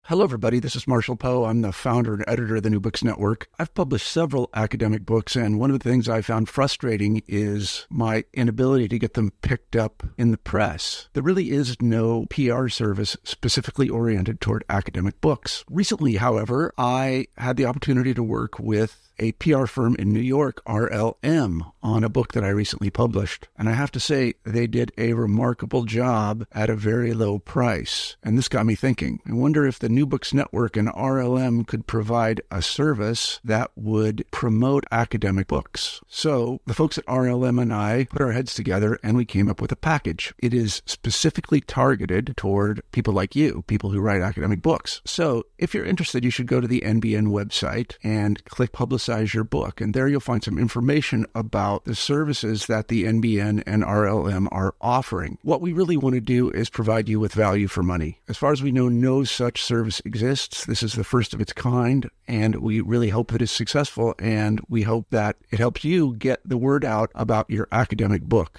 Hello, everybody. This is Marshall Poe. I'm the founder and editor of the New Books Network. I've published several academic books, and one of the things I found frustrating is my inability to get them picked up in the press. There really is no PR service specifically oriented toward academic books. Recently, however, I had the opportunity to work with a PR firm in New York, RLM, on a book that I recently published. And I have to say, they did a remarkable job at a very low price. And this got me thinking. I wonder if the New Books Network and RLM could provide a service that would promote academic books. So the folks at RLM and I put our heads together and we came up with a package. It is specifically targeted toward people like you, people who write academic books. So if you're interested, you should go to the NBN website and click Publicize Your Book. And there you'll find some information about the services that the NBN and RLM are offering. What we really want to do is provide you with value for money. As far as we know, no such service exists. This is the first of its kind, and we really hope that it's successful, and we hope that it helps you get the word out about your academic book.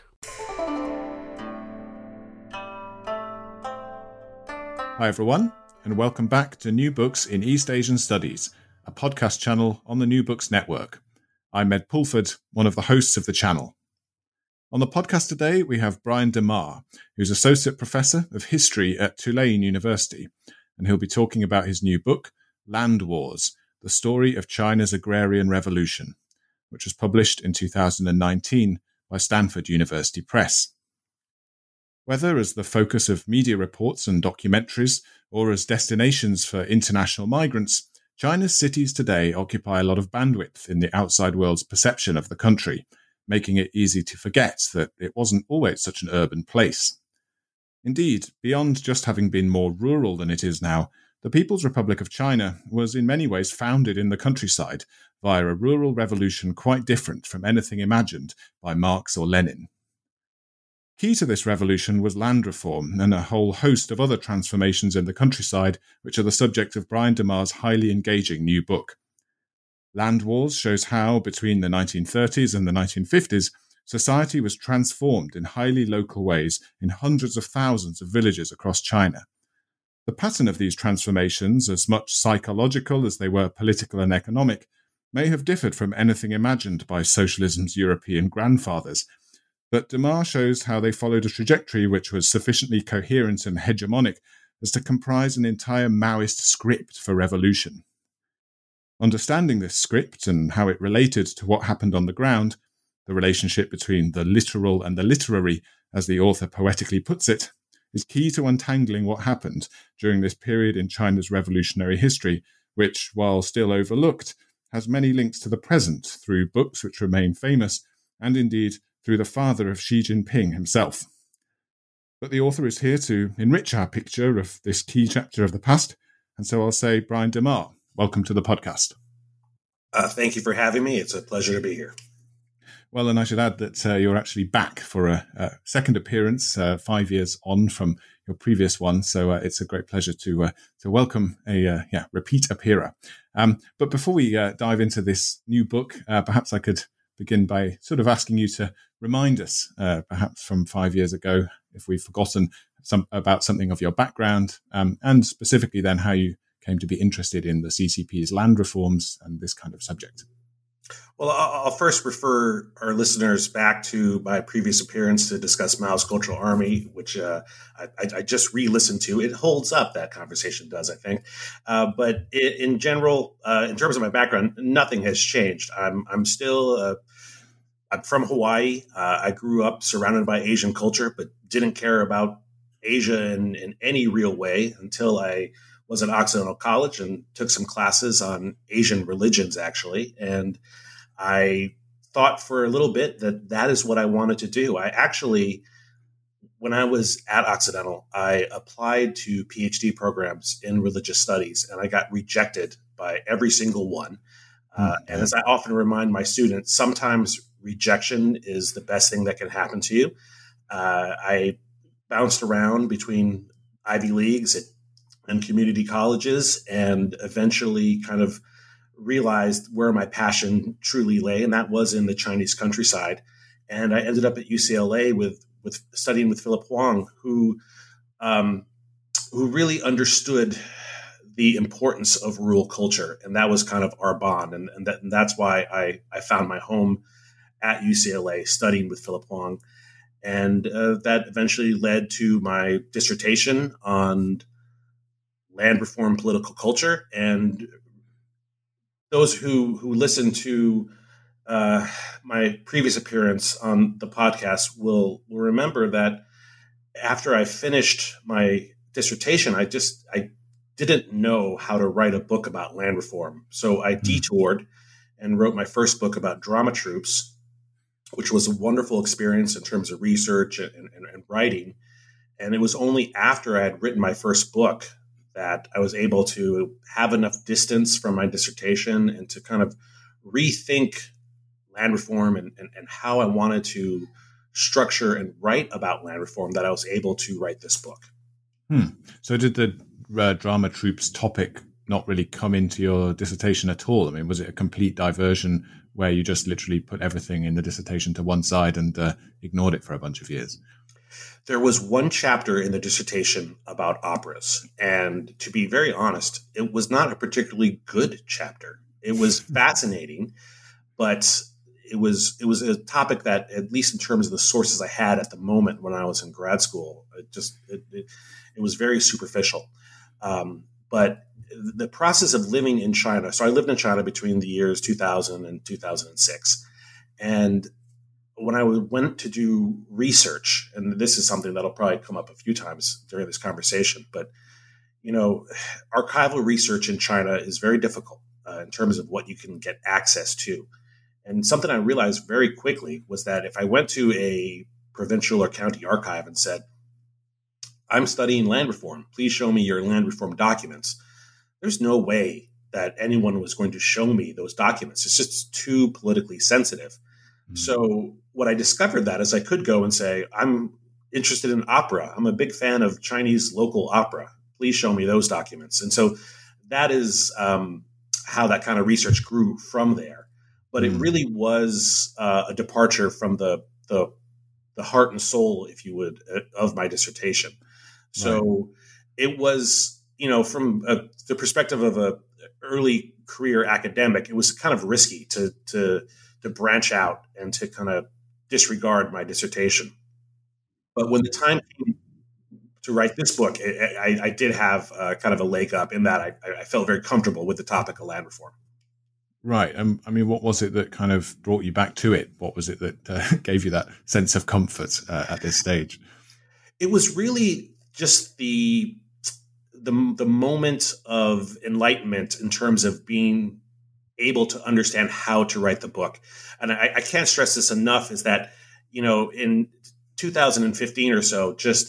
Hi everyone, and welcome back to New Books in East Asian Studies, a podcast channel on the New Books Network. I'm Ed Pulford, one of the hosts of the channel. On the podcast today, we have Brian DeMar, who's Associate Professor of History at Tulane University, and he'll be talking about his new book, Land Wars, The Story of China's Agrarian Revolution, which was published in 2019 by Stanford University Press. Whether as the focus of media reports and documentaries, or as destinations for international migrants, China's cities today occupy a lot of bandwidth in the outside world's perception of the country, making it easy to forget that it wasn't always such an urban place. Indeed, beyond just having been more rural than it is now, the People's Republic of China was in many ways founded in the countryside via a rural revolution quite different from anything imagined by Marx or Lenin. Key to this revolution was land reform and a whole host of other transformations in the countryside, which are the subject of Brian DeMar's highly engaging new book. Land Wars shows how, between the 1930s and the 1950s, society was transformed in highly local ways in hundreds of thousands of villages across China. The pattern of these transformations, as much psychological as they were political and economic, may have differed from anything imagined by socialism's European grandfathers, but DeMar shows how they followed a trajectory which was sufficiently coherent and hegemonic as to comprise an entire Maoist script for revolution. Understanding this script and how it related to what happened on the ground, the relationship between the literal and the literary, as the author poetically puts it, is key to untangling what happened during this period in China's revolutionary history, which, while still overlooked, has many links to the present through books which remain famous, and indeed through the father of Xi Jinping himself. But the author is here to enrich our picture of this key chapter of the past, and so I'll say, Brian DeMar, welcome to the podcast. Thank you for having me. It's a pleasure to be here. Well, and I should add that you're actually back for a second appearance, 5 years on from your previous one, so it's a great pleasure to welcome a repeat appearer. But before we dive into this new book, perhaps I could begin by sort of asking you to remind us, perhaps from 5 years ago, if we've forgotten about something of your background, and specifically then how you came to be interested in the CCP's land reforms and this kind of subject. Well, I'll first refer our listeners back to my previous appearance to discuss Mao's Cultural Army, which I just re-listened to. It holds up, that conversation does, I think. But in general, in terms of my background, nothing has changed. I'm still I'm from Hawaii. I grew up surrounded by Asian culture, but didn't care about Asia in any real way until I was at Occidental College and took some classes on Asian religions, actually. And I thought for a little bit that is what I wanted to do. I actually, when I was at Occidental, I applied to PhD programs in religious studies, and I got rejected by every single one. And as I often remind my students, sometimes rejection is the best thing that can happen to you. I bounced around between Ivy Leagues and community colleges, and eventually kind of realized where my passion truly lay, and that was in the Chinese countryside. And I ended up at UCLA with studying with Philip Huang, who really understood the importance of rural culture. And that was kind of our bond. And that's why I found my home at UCLA studying with Philip Huang. And that eventually led to my dissertation on land reform political culture. And those who listen to my previous appearance on the podcast will remember that after I finished my dissertation, I didn't know how to write a book about land reform. So I detoured and wrote my first book about drama troops, which was a wonderful experience in terms of research and writing. And it was only after I had written my first book that I was able to have enough distance from my dissertation and to kind of rethink land reform and how I wanted to structure and write about land reform, that I was able to write this book. So did the drama troops topic not really come into your dissertation at all? I mean, was it a complete diversion where you just literally put everything in the dissertation to one side and ignored it for a bunch of years? There was one chapter in the dissertation about operas. And to be very honest, it was not a particularly good chapter. It was fascinating, but it was a topic that, at least in terms of the sources I had at the moment when I was in grad school, it was very superficial. But the process of living in China, so I lived in China between the years 2000 and 2006. And when I went to do research, and this is something that'll probably come up a few times during this conversation, but, archival research in China is very difficult in terms of what you can get access to. And something I realized very quickly was that if I went to a provincial or county archive and said, I'm studying land reform, please show me your land reform documents, there's no way that anyone was going to show me those documents. It's just too politically sensitive. Mm-hmm. So what I discovered that is I could go and say, I'm interested in opera. I'm a big fan of Chinese local opera. Please show me those documents. And so that is how that kind of research grew from there. But it really was a departure from the heart and soul, if you would, of my dissertation. So It was, from the perspective of a early career academic, it was kind of risky to branch out and to kind of disregard my dissertation. But when the time came to write this book, I did have kind of a leg up in that I felt very comfortable with the topic of land reform. Right. I mean, what was it that kind of brought you back to it? What was it that gave you that sense of comfort at this stage? It was really just the moment of enlightenment in terms of being able to understand how to write the book. And I can't stress this enough, is that, in 2015 or so, just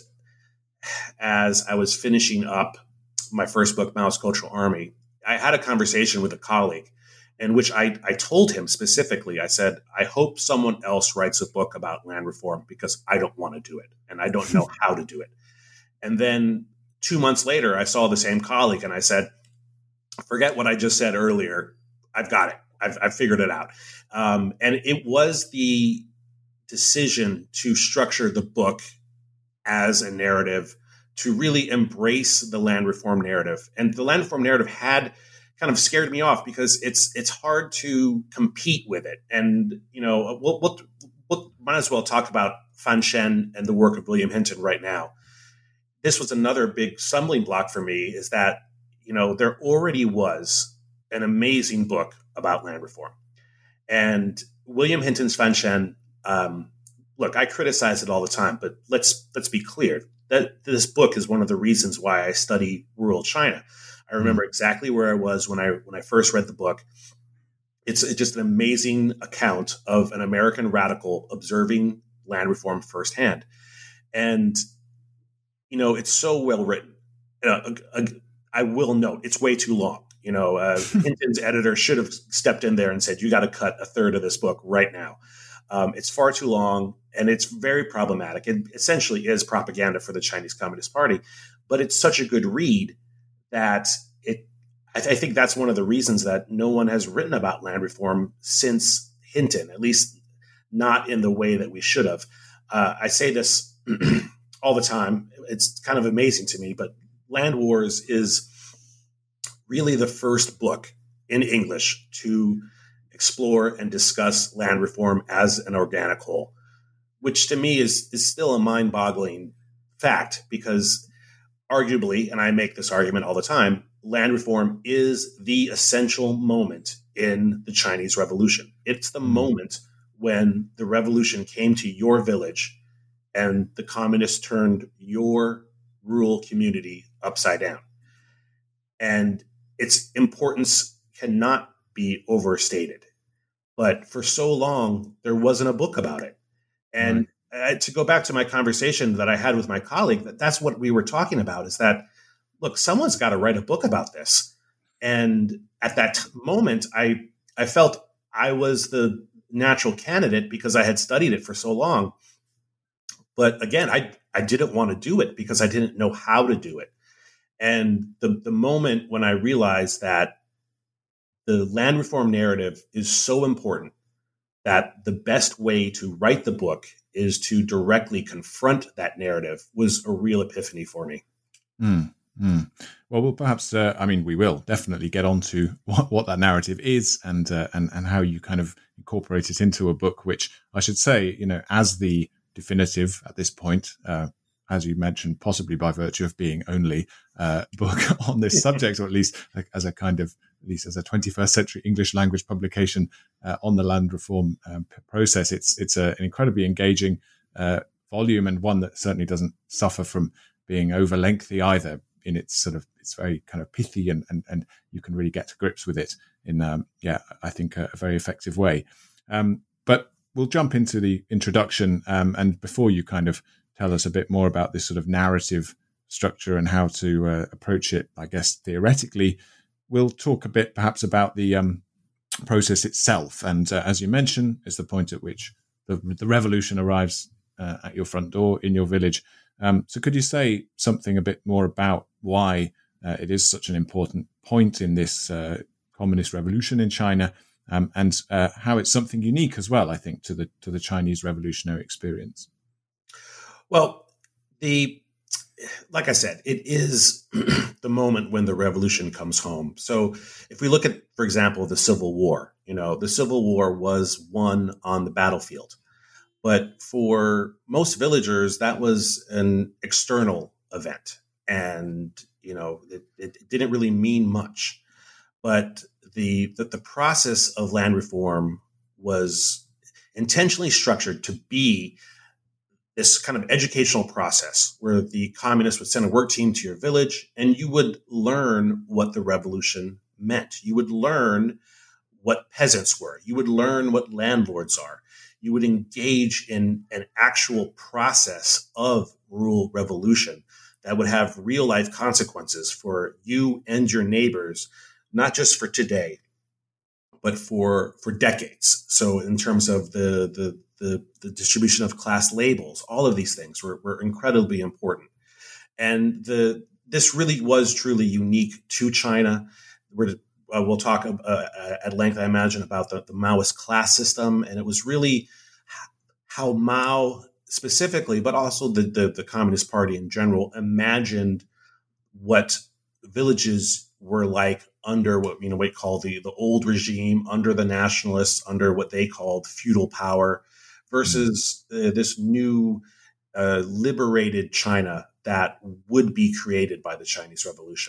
as I was finishing up my first book, Mao's Cultural Army, I had a conversation with a colleague in which I told him specifically, I said, I hope someone else writes a book about land reform because I don't want to do it and I don't know how to do it. And then 2 months later, I saw the same colleague and I said, forget what I just said earlier. I've got it. I've figured it out. And it was the decision to structure the book as a narrative, to really embrace the land reform narrative. And the land reform narrative had kind of scared me off because it's hard to compete with it. And, we'll might as well talk about Fan Shen and the work of William Hinton right now. This was another big stumbling block for me, is that, there already was an amazing book about land reform. And William Hinton's Fan Shen, look, I criticize it all the time, but let's be clear that this book is one of the reasons why I study rural China. I remember exactly where I was when I first read the book. It's just an amazing account of an American radical observing land reform firsthand. And, it's so well written. I will note, it's way too long. Hinton's editor should have stepped in there and said, you got to cut a third of this book right now. It's far too long, and it's very problematic. It essentially is propaganda for the Chinese Communist Party, but it's such a good read that I think that's one of the reasons that no one has written about land reform since Hinton, at least not in the way that we should have. I say this all the time. It's kind of amazing to me, but land wars is really the first book in English to explore and discuss land reform as an organic whole, which to me is still a mind-boggling fact, because arguably, and I make this argument all the time, land reform is the essential moment in the Chinese Revolution. It's the moment when the revolution came to your village and the communists turned your rural community upside down. And its importance cannot be overstated. But for so long, there wasn't a book about it. And to go back to my conversation that I had with my colleague, that's what we were talking about, is that, look, someone's got to write a book about this. And at that moment, I felt I was the natural candidate because I had studied it for so long. But again, I didn't want to do it because I didn't know how to do it. And the moment when I realized that the land reform narrative is so important that the best way to write the book is to directly confront that narrative was a real epiphany for me. Well, we'll perhaps, we will definitely get on to what that narrative is and how you kind of incorporate it into a book, which I should say, as the definitive at this point, as you mentioned, possibly by virtue of being only book on this subject, or at least as a 21st century English language publication on the land reform process. It's an incredibly engaging volume, and one that certainly doesn't suffer from being over lengthy either. In its it's very kind of pithy, and you can really get to grips with it in I think a very effective way. But we'll jump into the introduction, and before you kind of tell us a bit more about this sort of narrative structure and how to approach it, I guess theoretically, we'll talk a bit perhaps about the process itself. And as you mentioned, it's the point at which the revolution arrives at your front door in your village. So could you say something a bit more about why it is such an important point in this communist revolution in China, and how it's something unique as well, I think, to the Chinese revolutionary experience? Well, like I said, it is the moment when the revolution comes home. So if we look at, for example, the Civil War, the Civil War was won on the battlefield. But for most villagers, that was an external event. And, it didn't really mean much. But the process of land reform was intentionally structured to be this kind of educational process where the communists would send a work team to your village and you would learn what the revolution meant. You would learn what peasants were. You would learn what landlords are. You would engage in an actual process of rural revolution that would have real life consequences for you and your neighbors, not just for today, but for decades. So in terms of the distribution of class labels, all of these things were incredibly important. And this really was truly unique to China. We'll talk at length, I imagine, about the Maoist class system. And it was really how Mao specifically, but also the Communist Party in general, imagined what villages were like under what we call the old regime, under the nationalists, under what they called feudal power, versus this new liberated China that would be created by the Chinese Revolution.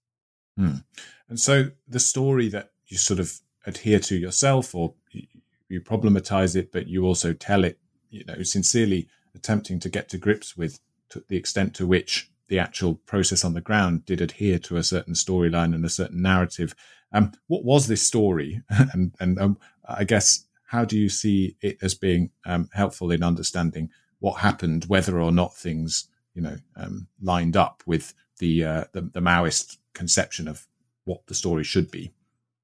And so the story that you sort of adhere to yourself, or you problematize it, but you also tell it, sincerely attempting to get to grips with the extent to which the actual process on the ground did adhere to a certain storyline and a certain narrative. What was this story? and I guess, how do you see it as being helpful in understanding what happened, whether or not things, lined up with the Maoist conception of what the story should be?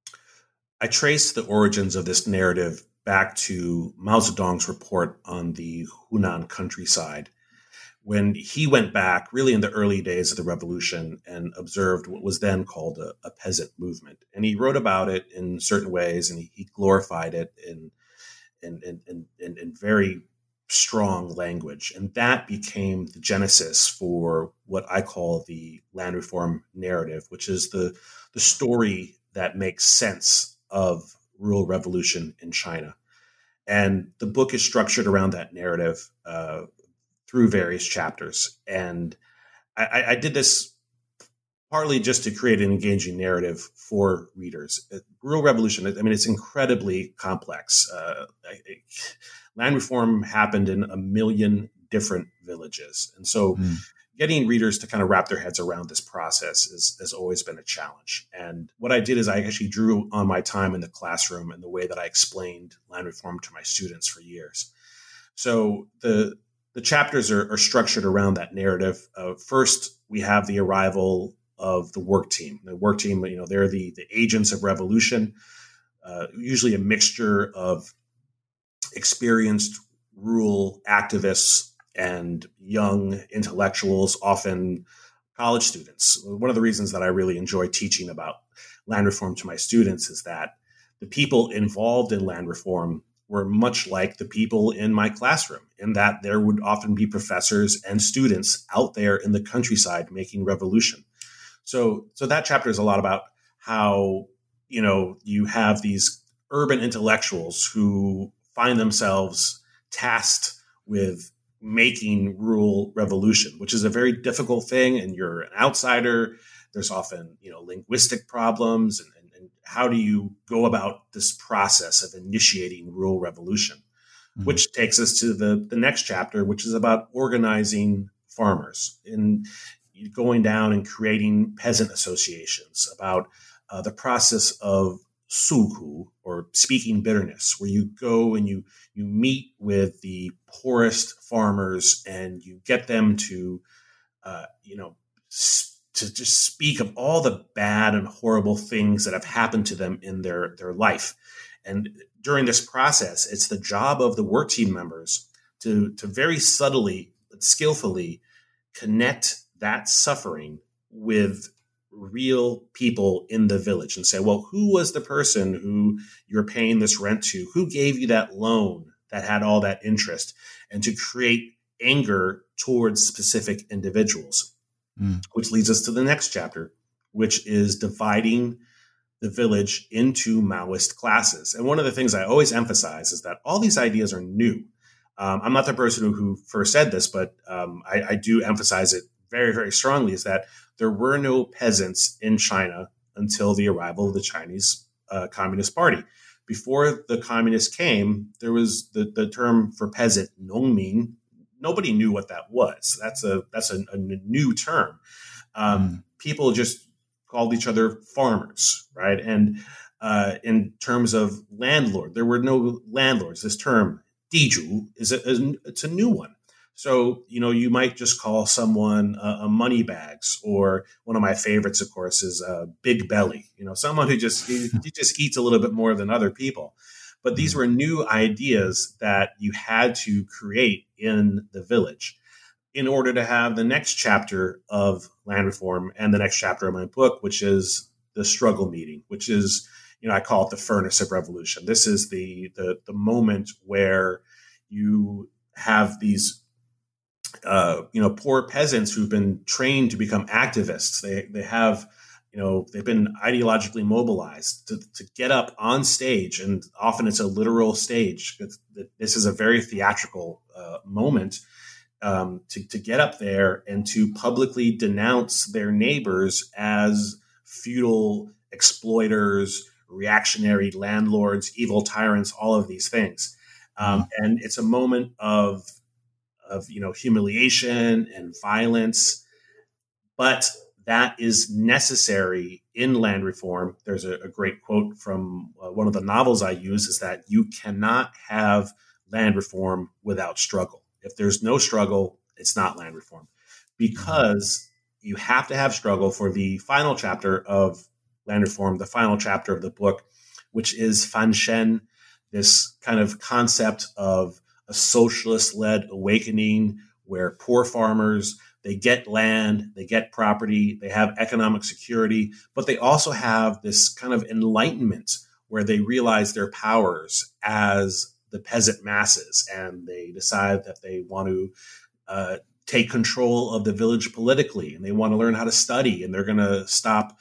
I trace the origins of this narrative back to Mao Zedong's report on the Hunan countryside, when he went back really in the early days of the revolution and observed what was then called a peasant movement. And he wrote about it in certain ways, and he glorified it in very strong language. And that became the genesis for what I call the land reform narrative, which is the story that makes sense of rural revolution in China. And the book is structured around that narrative through various chapters. And I did this partly just to create an engaging narrative for readers. Rural revolution, I mean, it's incredibly complex. Land reform happened in 1 million different villages. And so getting readers to kind of wrap their heads around this process has always been a challenge. And what I did is I actually drew on my time in the classroom and the way that I explained land reform to my students for years. So the chapters are structured around that narrative. First, we have the arrival of the work team. The work team, they're the agents of revolution, usually a mixture of experienced rural activists and young intellectuals, often college students. One of the reasons that I really enjoy teaching about land reform to my students is that the people involved in land reform were much like the people in my classroom, in that there would often be professors and students out there in the countryside making revolution. So that chapter is a lot about how, you have these urban intellectuals who find themselves tasked with making rural revolution, which is a very difficult thing. And you're an outsider. There's often, linguistic problems. And how do you go about this process of initiating rural revolution? Which takes us to the next chapter, which is about organizing farmers and going down and creating peasant associations, about the process of suku, or speaking bitterness, where you go and you meet with the poorest farmers and you get them to, to just speak of all the bad and horrible things that have happened to them in their life. And during this process, it's the job of the work team members to very subtly but skillfully connect that suffering with real people in the village and say, well, who was the person who you're paying this rent to? Who gave you that loan that had all that interest? And to create anger towards specific individuals, which leads us to the next chapter, which is dividing the village into Maoist classes. And one of the things I always emphasize is that all these ideas are new. I'm not the person who first said this, but I do emphasize it very, very strongly, is that there were no peasants in China until the arrival of the Chinese Communist Party. Before the communists came, there was the term for peasant, nongmin. Nobody knew what that was. That's a new term. People just called each other farmers, right? And in terms of landlord, there were no landlords. This term, diju, it's a new one. So, you might just call someone a money bags, or one of my favorites, of course, is a big belly, someone who just eats a little bit more than other people. But these were new ideas that you had to create in the village in order to have the next chapter of land reform and the next chapter of my book, which is the struggle meeting, which is, I call it the furnace of revolution. This is the moment where you have these poor peasants who've been trained to become activists. They have, they've been ideologically mobilized to get up on stage, and often it's a literal stage. This is a very theatrical moment to get up there and to publicly denounce their neighbors as feudal exploiters, reactionary landlords, evil tyrants, all of these things. And it's a moment of humiliation and violence, but that is necessary in land reform. There's a great quote from one of the novels I use, is that you cannot have land reform without struggle. If there's no struggle, it's not land reform, because you have to have struggle for the final chapter of land reform, the final chapter of the book, which is Fanshen, this kind of concept of a socialist-led awakening where poor farmers, they get land, they get property, they have economic security, but they also have this kind of enlightenment where they realize their powers as the peasant masses, and they decide that they want to take control of the village politically, and they want to learn how to study, and they're going to stop,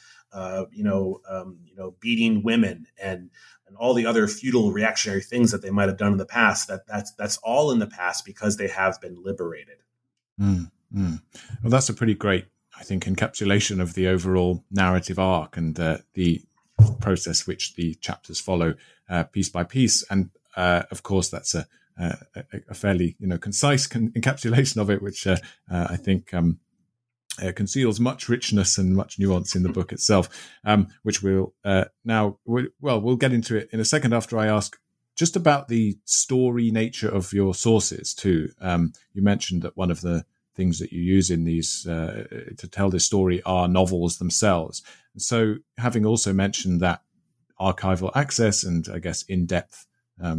beating women and all the other feudal reactionary things that they might have done in the past. That's all in the past because they have been liberated. Mm, mm. Well, that's a pretty great, I think, encapsulation of the overall narrative arc and the process which the chapters follow piece by piece. And of course, that's a fairly concise encapsulation of it, which I think conceals much richness and much nuance in the book itself, which we'll get into it in a second after I ask just about the story nature of your sources too. You mentioned that one of the things that you use in these to tell this story are novels themselves. And so, having also mentioned that archival access and I guess in-depth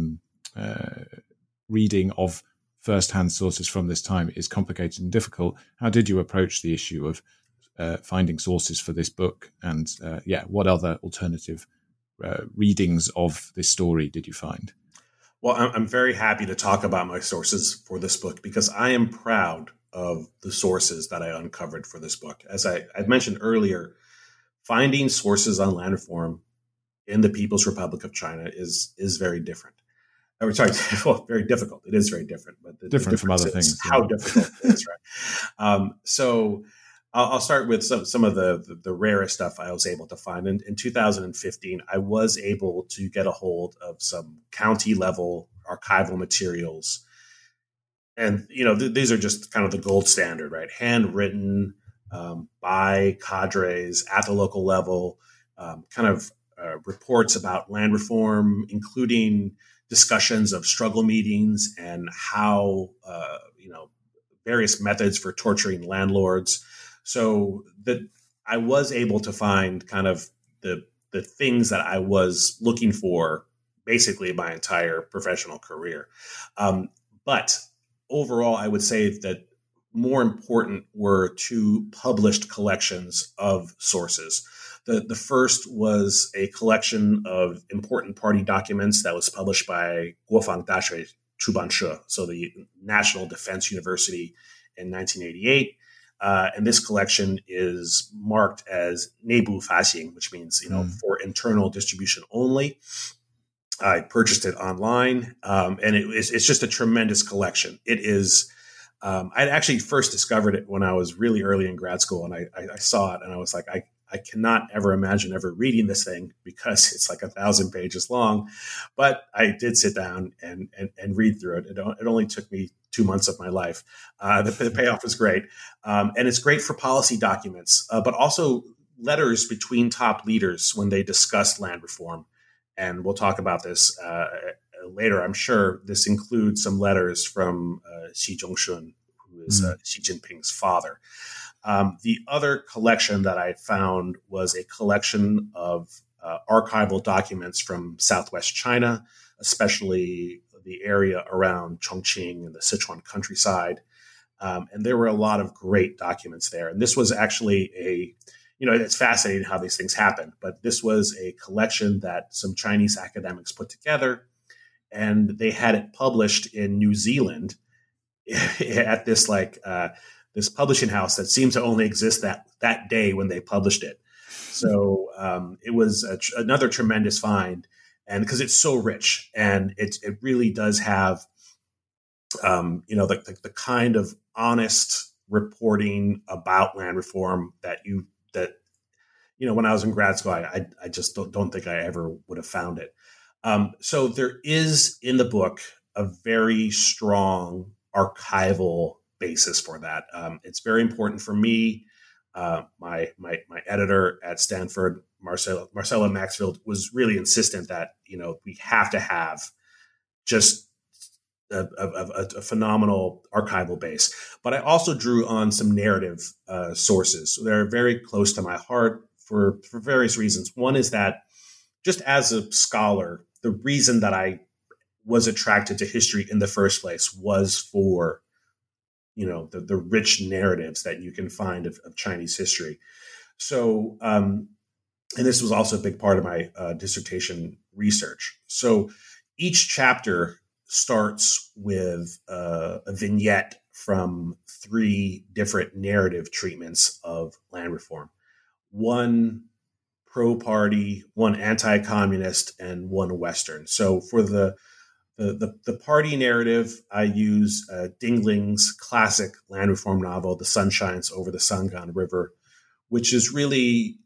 reading of first-hand sources from this time is complicated and difficult, how did you approach the issue of finding sources for this book? And what other alternative readings of this story did you find? Well, I'm very happy to talk about my sources for this book because I am proud of the sources that I uncovered for this book. As I mentioned earlier, finding sources on land reform in the People's Republic of China is very different. Well, very difficult. It is very different, but different from other things. How difficult it is, right? So I'll start with some of the rarest stuff I was able to find. In 2015, I was able to get a hold of some county level archival materials, and these are just kind of the gold standard, right? Handwritten by cadres at the local level, reports about land reform, including discussions of struggle meetings and how, various methods for torturing landlords. So that I was able to find kind of the things that I was looking for basically my entire professional career. But overall, I would say that more important were two published collections of sources. The first was a collection of important party documents that was published by Guofang Daxue Chubanshe, so the National Defense University in 1988. And this collection is marked as Neibu Faxing, which means, for internal distribution only. I purchased it online, and it's just a tremendous collection. It is. I'd actually first discovered it when I was really early in grad school, and I saw it, and I was like, I cannot ever imagine ever reading this thing because it's like 1,000 pages long. But I did sit down and read through it. It only took me 2 months of my life. The payoff was great. And it's great for policy documents, but also letters between top leaders when they discuss land reform. And we'll talk about this later, I'm sure. This includes some letters from Xi Zhongxun, who is Xi Jinping's father. The other collection that I found was a collection of archival documents from Southwest China, especially the area around Chongqing and the Sichuan countryside. And there were a lot of great documents there. And this was actually it's fascinating how these things happen, but this was a collection that some Chinese academics put together, and they had it published in New Zealand at this this publishing house that seemed to only exist that day when they published it. So it was another tremendous find, and because it's so rich, and it really does have, the kind of honest reporting about land reform that when I was in grad school, I just don't think I ever would have found it. So there is in the book a very strong archival basis for that. It's very important for me. My editor at Stanford, Marcella Maxfield, was really insistent that we have to have just a phenomenal archival base. But I also drew on some narrative sources. They're very close to my heart for various reasons. One is that just as a scholar, the reason that I was attracted to history in the first place was for the rich narratives that you can find of Chinese history. So, and this was also a big part of my dissertation research. So each chapter starts with a vignette from 3 different narrative treatments of land reform. One pro-party, one anti-communist, and one Western. So for the party narrative, I use Dingling's classic land reform novel, The Sun Shines Over the Sangam River, which is really,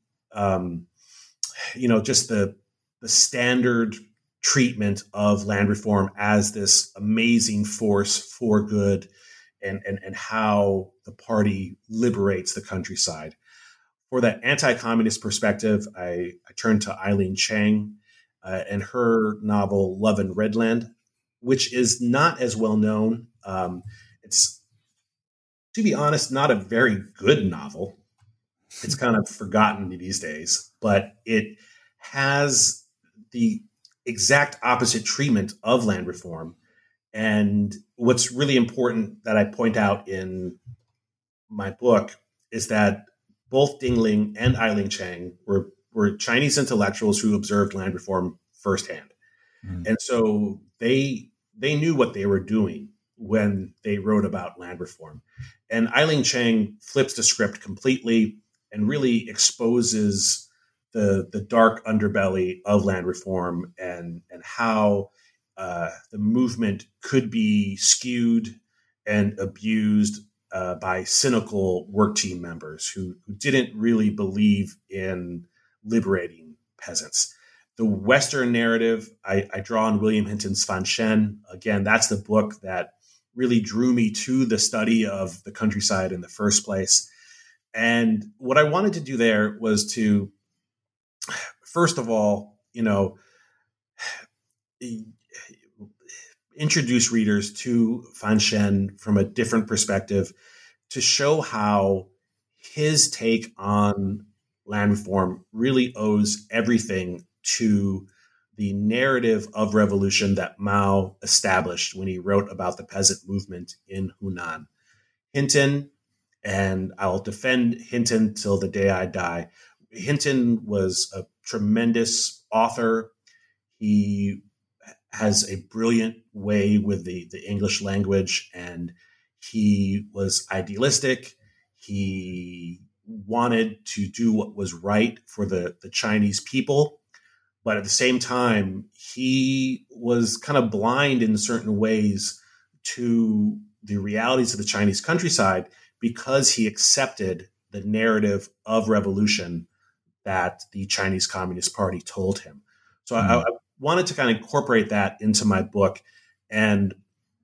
just the standard treatment of land reform as this amazing force for good, and how the party liberates the countryside. For that anti-communist perspective, I turned to Eileen Chang and her novel Love in Redland, which is not as well known. It's, to be honest, not a very good novel. It's kind of forgotten these days, but it has the exact opposite treatment of land reform. And what's really important that I point out in my book is that both Dingling and Eileen Chang were Chinese intellectuals who observed land reform firsthand. Mm. And so they knew what they were doing when they wrote about land reform. And Eileen Chang flips the script completely and really exposes the dark underbelly of land reform and how the movement could be skewed and abused by cynical work team members who didn't really believe in liberating peasants. The Western narrative, I draw on William Hinton's Fan Shen. Again, that's the book that really drew me to the study of the countryside in the first place. And what I wanted to do there was to, first of all, introduce readers to Fan Shen from a different perspective, to show how his take on land reform really owes everything to the narrative of revolution that Mao established when he wrote about the peasant movement in Hunan. Hinton, and I'll defend Hinton till the day I die, Hinton was a tremendous author. He has a brilliant way with the English language, and he was idealistic. He wanted to do what was right for the Chinese people. But at the same time, he was kind of blind in certain ways to the realities of the Chinese countryside because he accepted the narrative of revolution that the Chinese Communist Party told him. So I wanted to kind of incorporate that into my book. And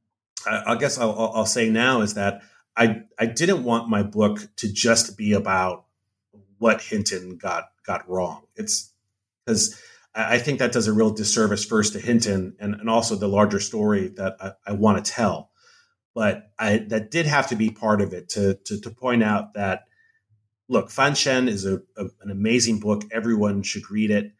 I guess I'll say now is that I didn't want my book to just be about what Hinton got wrong. It's because I think that does a real disservice first to Hinton and also the larger story that I want to tell. But that did have to be part of it to point out that, look, Fan Shen is an amazing book. Everyone should read it.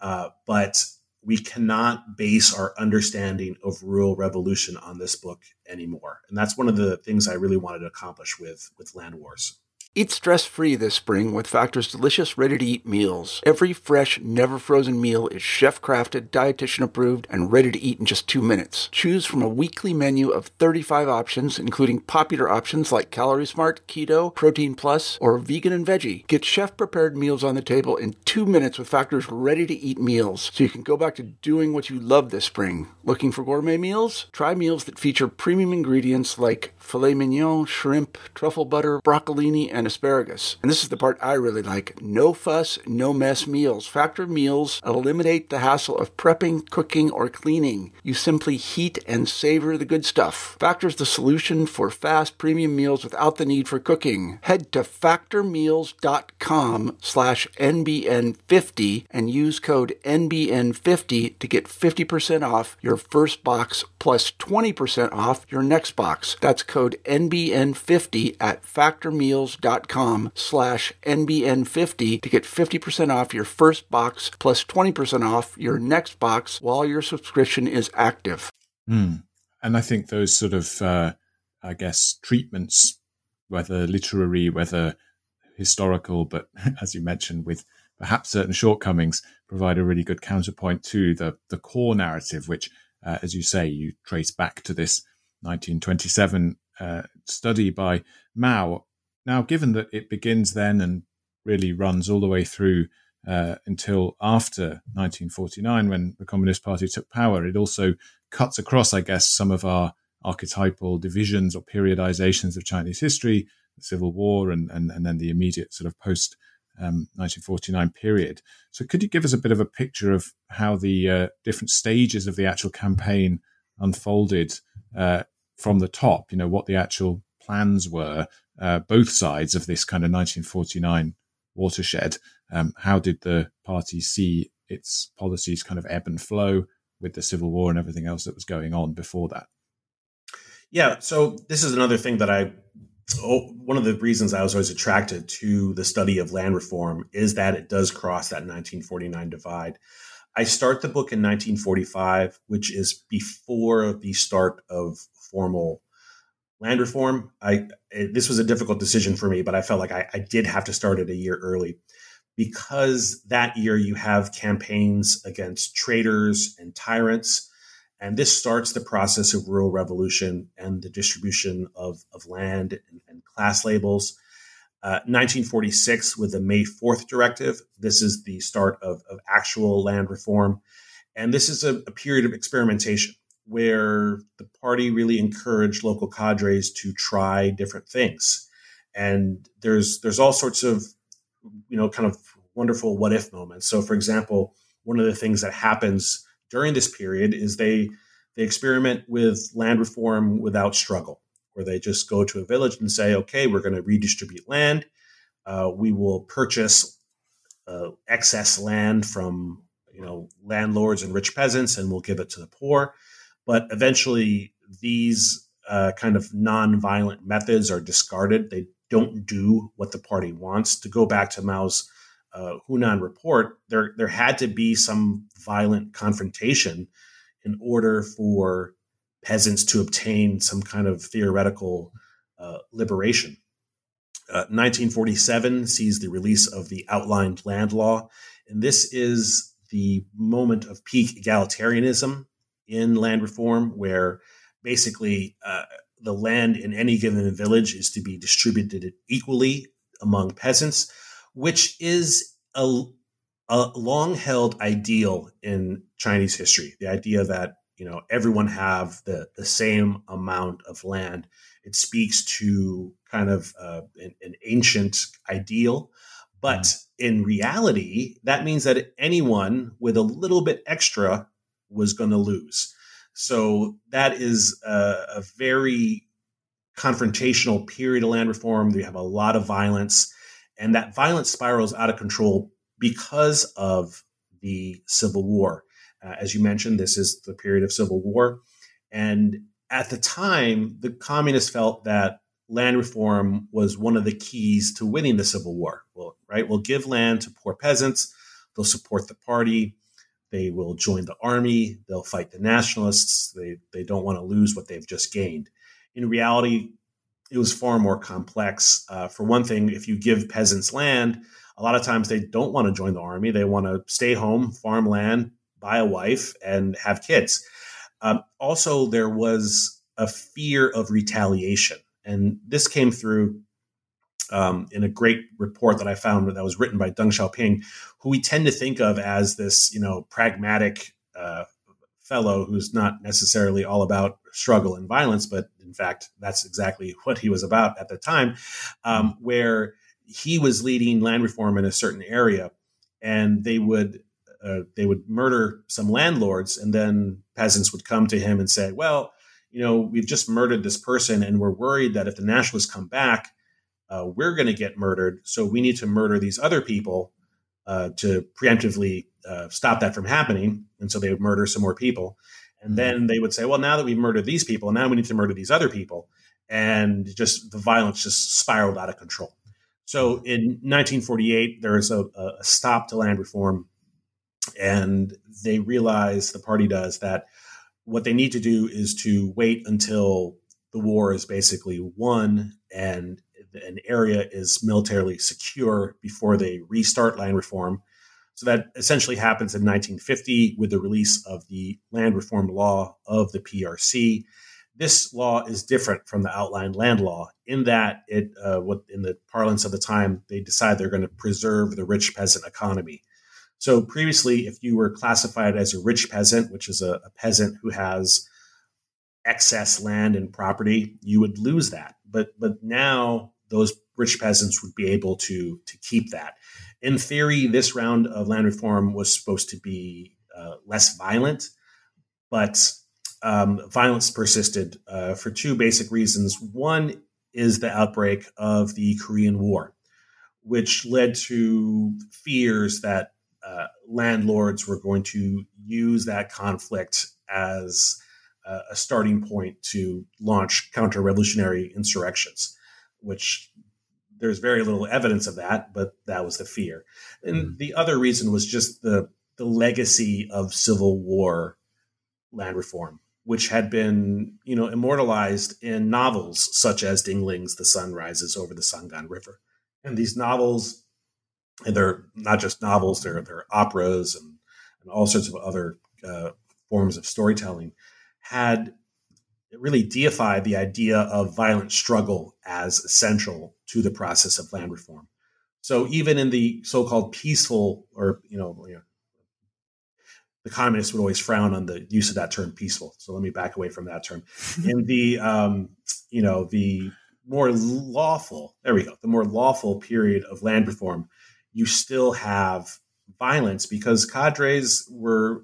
But we cannot base our understanding of rural revolution on this book anymore. And that's one of the things I really wanted to accomplish with Land Wars. Eat stress-free this spring with Factor's delicious, ready-to-eat meals. Every fresh, never-frozen meal is chef-crafted, dietitian-approved, and ready to eat in just 2 minutes. Choose from a weekly menu of 35 options, including popular options like Calorie Smart, Keto, Protein Plus, or Vegan and Veggie. Get chef-prepared meals on the table in 2 minutes with Factor's ready-to-eat meals, so you can go back to doing what you love this spring. Looking for gourmet meals? Try meals that feature premium ingredients like filet mignon, shrimp, truffle butter, broccolini, and asparagus. And this is the part I really like. No fuss, no mess meals. Factor meals eliminate the hassle of prepping, cooking, or cleaning. You simply heat and savor the good stuff. Factor's the solution for fast premium meals without the need for cooking. Head to factormeals.com/NBN50 and use code NBN50 to get 50% off your first box plus 20% off your next box. That's code NBN50 at factormeals.com/NBN50 to get 50% off your first box plus 20% off your next box while your subscription is active. And I think those sort of, treatments, whether literary, whether historical, but as you mentioned, with perhaps certain shortcomings, provide a really good counterpoint to the core narrative, which as you say, you trace back to this 1927 study by Mao. Now, given that it begins then and really runs all the way through until after 1949, when the Communist Party took power, it also cuts across, I guess, some of our archetypal divisions or periodizations of Chinese history, the Civil War, and then the immediate sort of post 1949 period. So could you give us a bit of a picture of how the different stages of the actual campaign unfolded from the top, what the actual plans were, both sides of this kind of 1949 watershed? How did the party see its policies kind of ebb and flow with the Civil War and everything else that was going on before that? Yeah, so this is another thing that one of the reasons I was always attracted to the study of land reform is that it does cross that 1949 divide. I start the book in 1945, which is before the start of formal land reform. This was a difficult decision for me, but I felt like I did have to start it a year early, because that year you have campaigns against traitors and tyrants. And this starts the process of rural revolution and the distribution of land and class labels. 1946, with the May 4th directive, this is the start of actual land reform. And this is a period of experimentation where the party really encouraged local cadres to try different things. And there's all sorts of, kind of wonderful what if moments. So, for example, one of the things that happens during this period is they experiment with land reform without struggle, where they just go to a village and say, okay, we're going to redistribute land. We will purchase excess land from landlords and rich peasants, and we'll give it to the poor. But eventually these kind of non-violent methods are discarded. They don't do what the party wants. To go back to Mao's Hunan report, there had to be some violent confrontation in order for peasants to obtain some kind of theoretical liberation. 1947 sees the release of the Outlined Land Law, and this is the moment of peak egalitarianism in land reform, where basically the land in any given village is to be distributed equally among peasants, which is a long-held ideal in Chinese history. The idea that everyone have the same amount of land. It speaks to kind of an ancient ideal, but in reality, that means that anyone with a little bit extra was going to lose. So that is a very confrontational period of land reform. You have a lot of violence, and that violence spirals out of control because of the Civil War. As you mentioned, this is the period of Civil War. And at the time, the communists felt that land reform was one of the keys to winning the Civil War. We'll give land to poor peasants. They'll support the party. They will join the army. They'll fight the nationalists. They don't want to lose what they've just gained. In reality, it was far more complex. For one thing, if you give peasants land, a lot of times they don't want to join the army. They want to stay home, farm land, buy a wife, and have kids. Also, there was a fear of retaliation. And this came through in a great report that I found that was written by Deng Xiaoping, who we tend to think of as this, pragmatic fellow who's not necessarily all about struggle and violence, but in fact, that's exactly what he was about at the time, where he was leading land reform in a certain area, and they would murder some landlords, and then peasants would come to him and say, well, we've just murdered this person, and we're worried that if the nationalists come back, we're going to get murdered. So we need to murder these other people to preemptively stop that from happening. And so they would murder some more people. And then they would say, well, now that we've murdered these people, now we need to murder these other people. And just the violence just spiraled out of control. So in 1948, there is a stop to land reform. And they realize, the party does, that what they need to do is to wait until the war is basically won and an area is militarily secure before they restart land reform. So that essentially happens in 1950 with the release of the land reform law of the PRC. This law is different from the outline land law in that in the parlance of the time, they decide they're going to preserve the rich peasant economy. So previously, if you were classified as a rich peasant, which is a peasant who has excess land and property, you would lose that. But now those rich peasants would be able to keep that. In theory, this round of land reform was supposed to be less violent, but violence persisted for two basic reasons. One is the outbreak of the Korean War, which led to fears that landlords were going to use that conflict as a starting point to launch counter-revolutionary insurrections, which there's very little evidence of that, but that was the fear. And the other reason was just the legacy of Civil War land reform, which had been, immortalized in novels such as Dingling's The Sun Rises Over the Sangam River. And these novels, and they're not just novels, they're operas and all sorts of other forms of storytelling, had really deified the idea of violent struggle as essential to the process of land reform. So even in the so-called peaceful, or the communists would always frown on the use of that term peaceful. So let me back away from that term. In the the more lawful, the more lawful period of land reform, you still have violence because cadres were,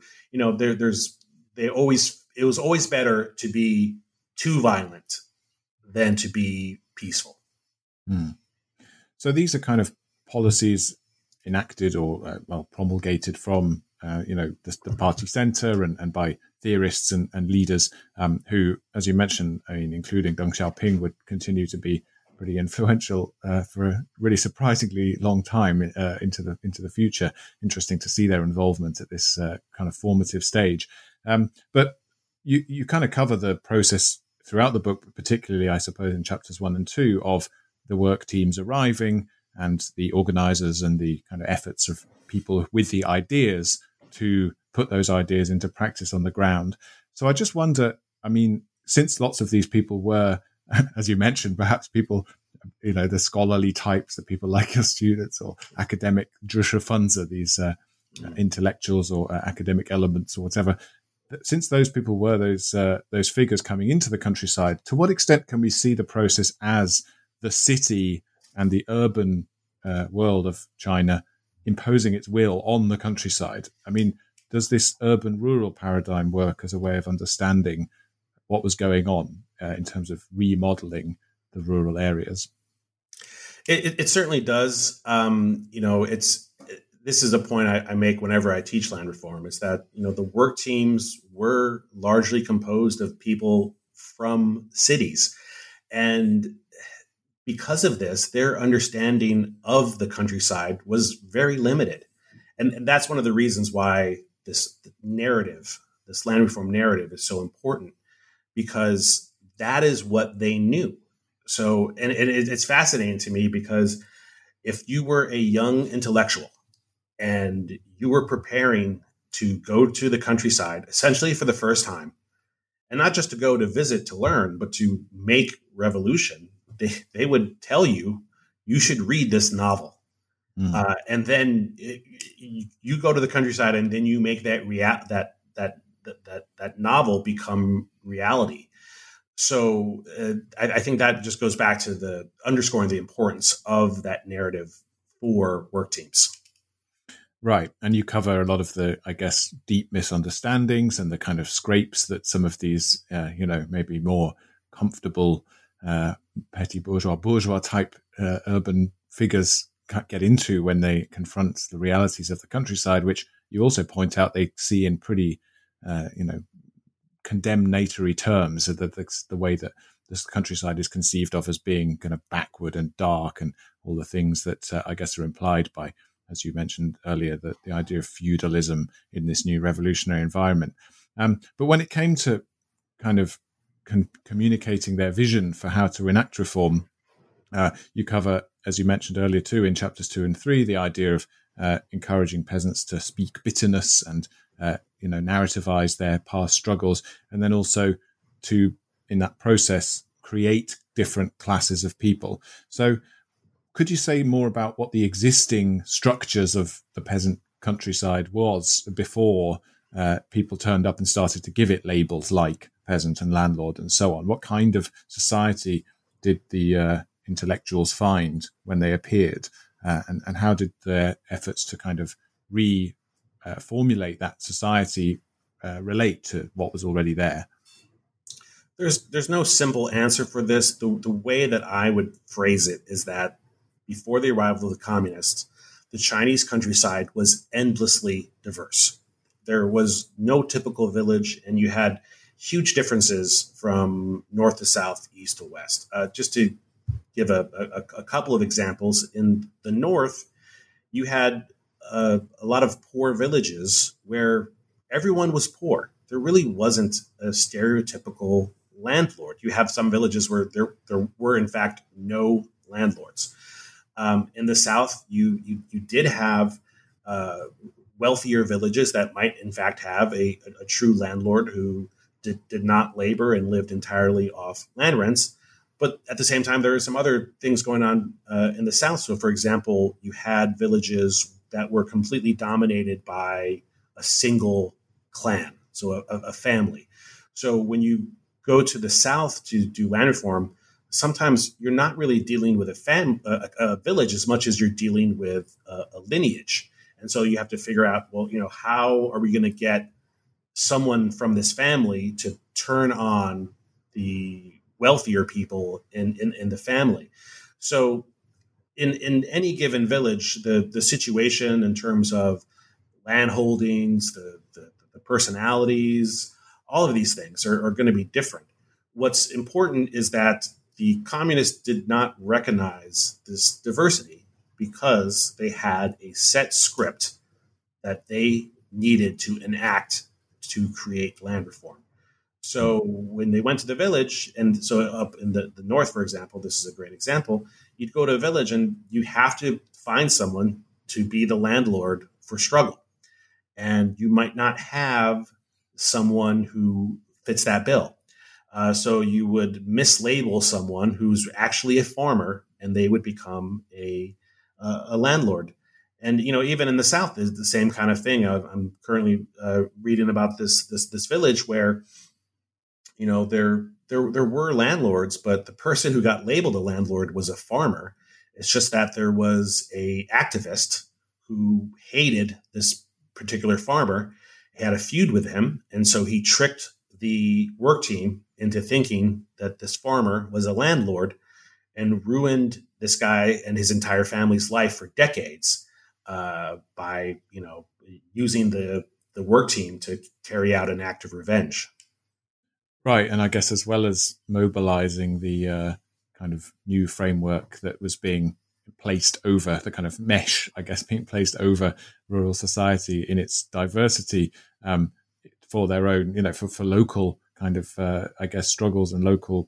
it was always better to be too violent than to be peaceful. So these are kind of policies enacted or promulgated from the party center and by theorists and leaders who, as you mentioned, including Deng Xiaoping, would continue to be pretty influential for a really surprisingly long time into the future. Interesting to see their involvement at this kind of formative stage. But you kind of cover the process throughout the book, particularly, I suppose, in chapters 1 and 2 of the work teams arriving and the organizers and the kind of efforts of people with the ideas to put those ideas into practice on the ground. So I just wonder, since lots of these people were, as you mentioned, perhaps people, the scholarly types that people like your students or academic Zhishifunza, these intellectuals or academic elements or whatever, since those people were those figures coming into the countryside, to what extent can we see the process as the city and the urban world of China imposing its will on the countryside? Does this urban-rural paradigm work as a way of understanding what was going on in terms of remodeling the rural areas? It certainly does. This is a point I make whenever I teach land reform, is that, the work teams were largely composed of people from cities. And because of this, their understanding of the countryside was very limited. And that's one of the reasons why this narrative, this land reform narrative, is so important, because that is what they knew. So, and it's fascinating to me because if you were a young intellectual and you were preparing to go to the countryside, essentially for the first time, and not just to go to visit to learn, but to make revolution, they would tell you, you should read this novel. And then you go to the countryside and then you make that novel become reality. So I think that just goes back to the underscoring the importance of that narrative for work teams. Right. And you cover a lot of the, I guess, deep misunderstandings and the kind of scrapes that some of these, maybe more comfortable petty bourgeois type urban figures get into when they confront the realities of the countryside, which you also point out they see in pretty, condemnatory terms, the way that this countryside is conceived of as being kind of backward and dark and all the things that I guess are implied by, as you mentioned earlier, the idea of feudalism in this new revolutionary environment. But when it came to kind of communicating their vision for how to enact reform, you cover, as you mentioned earlier too, in chapters 2 and 3, the idea of encouraging peasants to speak bitterness and narrativize their past struggles, and then also to, in that process, create different classes of people. So could you say more about what the existing structures of the peasant countryside was before people turned up and started to give it labels like peasant and landlord and so on? What kind of society did the intellectuals find when they appeared? And how did their efforts to kind of reformulate that society relate to what was already there? There's no simple answer for this. The way that I would phrase it is that before the arrival of the communists, the Chinese countryside was endlessly diverse. There was no typical village, and you had huge differences from north to south, east to west. Just to give a couple of examples, in the north, you had a lot of poor villages where everyone was poor. There really wasn't a stereotypical landlord. You have some villages where there were, in fact, no landlords. In the south, you did have wealthier villages that might, in fact, have a true landlord who did not labor and lived entirely off land rents. But at the same time, there are some other things going on in the south. So, for example, you had villages that were completely dominated by a single clan, so a family. So when you go to the south to do land reform, sometimes you're not really dealing with a village as much as you're dealing with a lineage. And so you have to figure out, well, how are we going to get someone from this family to turn on the wealthier people in the family? So in any given village, the situation in terms of land holdings, the personalities, all of these things are going to be different. What's important is that the communists did not recognize this diversity because they had a set script that they needed to enact to create land reform. So when they went to the village, and so up in the north, for example, this is a great example, you'd go to a village and you have to find someone to be the landlord for struggle. And you might not have someone who fits that bill. So you would mislabel someone who's actually a farmer, and they would become a landlord. And even in the South, there's the same kind of thing. I'm currently reading about this village where there were landlords, but the person who got labeled a landlord was a farmer. It's just that there was a activist who hated this particular farmer, had a feud with him, and so he tricked the work team into thinking that this farmer was a landlord and ruined this guy and his entire family's life for decades by using the work team to carry out an act of revenge. Right, and I guess as well as mobilizing the kind of new framework that was being placed over the kind of mesh, I guess, being placed over rural society in its diversity for their own, for local kind of, I guess, struggles and local,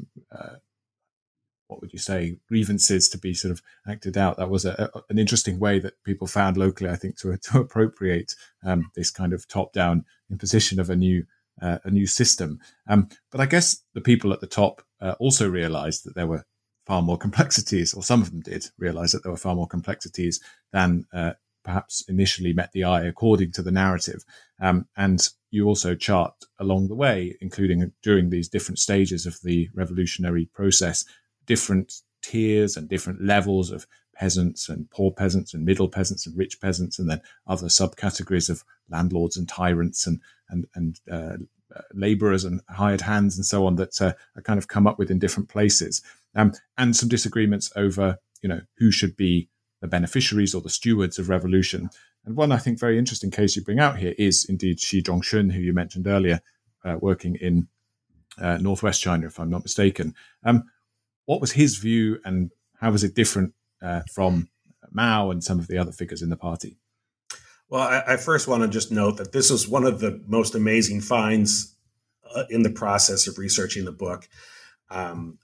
what would you say, grievances to be sort of acted out. That was an interesting way that people found locally, I think, to appropriate this kind of top-down imposition of a new system. But I guess the people at the top also realized that there were far more complexities, or some of them did realize that there were far more complexities than perhaps initially met the eye according to the narrative. And you also chart along the way, including during these different stages of the revolutionary process, different tiers and different levels of peasants and poor peasants and middle peasants and rich peasants, and then other subcategories of landlords and tyrants and laborers and hired hands and so on that are kind of come up with in different places. And some disagreements over, who should be the beneficiaries or the stewards of revolution. And one, I think, very interesting case you bring out here is indeed Xi Zhongxun, who you mentioned earlier, working in northwest China, if I'm not mistaken. What was his view, and how was it different from Mao and some of the other figures in the party? Well, I first want to just note that this was one of the most amazing finds in the process of researching the book.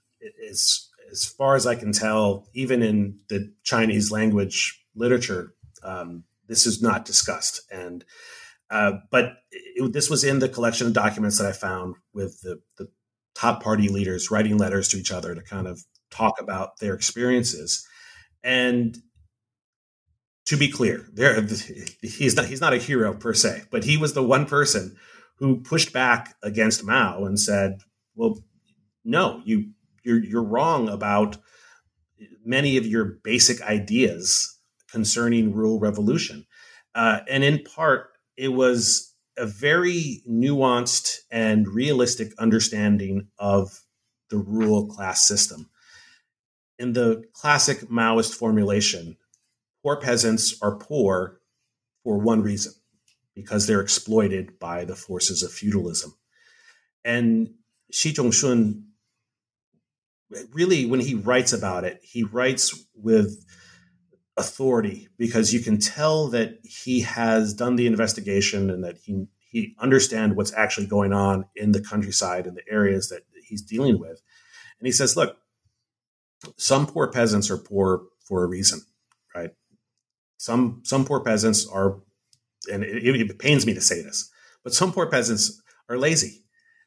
As far as I can tell, even in the Chinese language literature, This is not discussed. And but this was in the collection of documents that I found with the top party leaders writing letters to each other to kind of talk about their experiences. And to be clear, he's not a hero per se, but he was the one person who pushed back against Mao and said, "Well, no, you're wrong about many of your basic ideas concerning rural revolution." And in part, it was a very nuanced and realistic understanding of the rural class system. In the classic Maoist formulation, poor peasants are poor for one reason, because they're exploited by the forces of feudalism. And Xi Zhongxun, really, when he writes about it, he writes with authority, because you can tell that he has done the investigation and that he understands what's actually going on in the countryside and the areas that he's dealing with. And he says, look, some poor peasants are poor for a reason, right? Some poor peasants are, and it pains me to say this, but some poor peasants are lazy.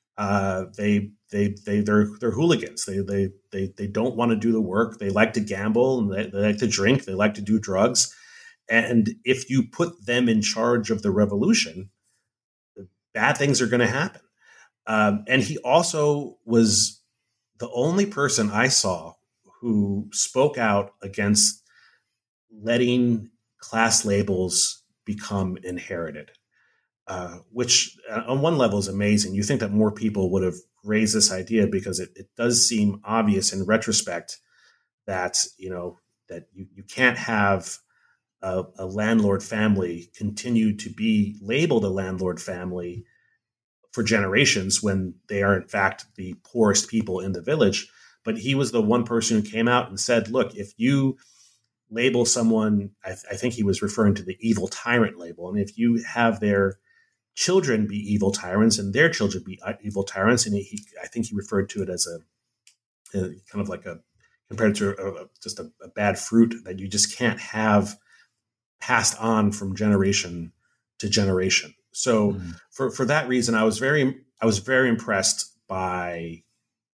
They're hooligans. They don't want to do the work. They like to gamble and they like to drink. They like to do drugs. And if you put them in charge of the revolution, bad things are going to happen. And he also was the only person I saw who spoke out against letting class labels become inherited. Which on one level is amazing. You think that more people would have raised this idea, because it does seem obvious in retrospect that, that you can't have a landlord family continue to be labeled a landlord family for generations when they are in fact the poorest people in the village. But he was the one person who came out and said, look, if you label someone, I think he was referring to the evil tyrant label, and if you have their children be evil tyrants and their children be evil tyrants, and I think he referred to it as a kind of like compared to just a bad fruit that you just can't have passed on from generation to generation. So for that reason, I was very impressed by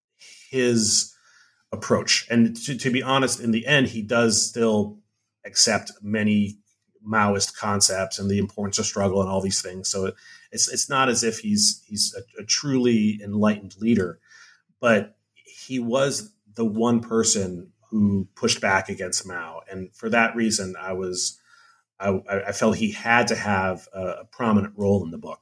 his approach. And to be honest, in the end, he does still accept many Maoist concepts and the importance of struggle and all these things. So it's not as if he's a truly enlightened leader, but he was the one person who pushed back against Mao. And for that reason, I felt he had to have a prominent role in the book.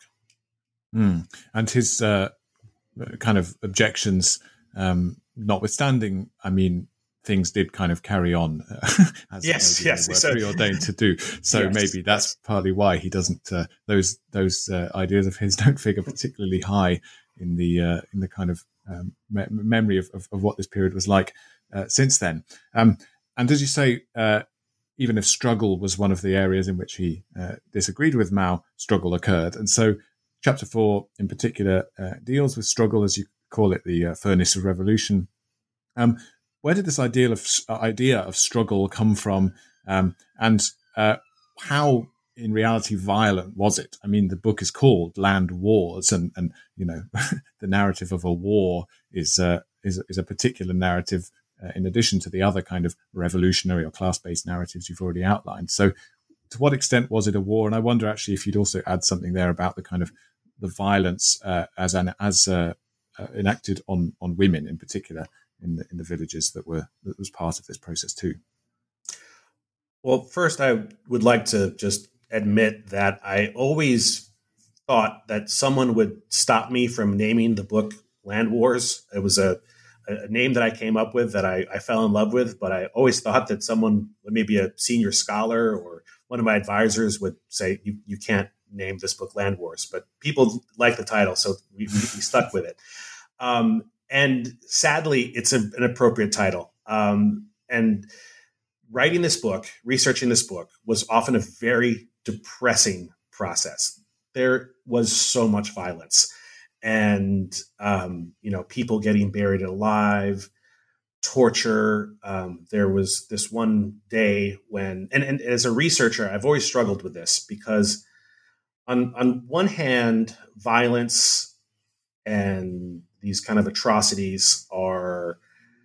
And his kind of objections, notwithstanding, I mean, things did kind of carry on as they were preordained to do. So maybe that's partly why he doesn't. Those ideas of his don't figure particularly high in the kind of memory of what this period was like since then. And as you say, even if struggle was one of the areas in which he disagreed with Mao, struggle occurred, and so Chapter 4 in particular deals with struggle, as you call it, the furnace of revolution. Where did this idea of struggle come from, and how, in reality, violent was it? I mean, the book is called Land Wars, and the narrative of a war is a particular narrative in addition to the other kind of revolutionary or class-based narratives you've already outlined. So, to what extent was it a war? And I wonder actually if you'd also add something there about the kind of the violence as enacted on women in particular in the villages that was part of this process too. Well, first I would like to just admit that I always thought that someone would stop me from naming the book Land Wars. It was a name that I came up with that I fell in love with, but I always thought that someone, maybe a senior scholar or one of my advisors, would say, you can't name this book Land Wars. But people like the title, so we stuck with it. And sadly, it's an appropriate title. And writing this book, researching this book, was often a very depressing process. There was so much violence and, people getting buried alive, torture. There was this one day when, and as a researcher, I've always struggled with this because on one hand, violence and these kind of atrocities are,